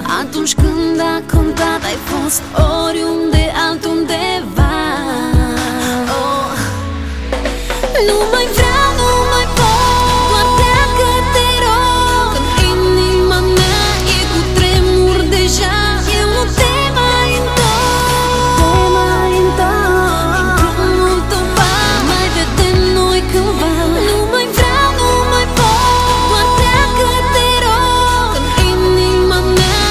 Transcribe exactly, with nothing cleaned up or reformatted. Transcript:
Atunci când a contat ai fost oriunde altundeva. Oh, nu mai vreau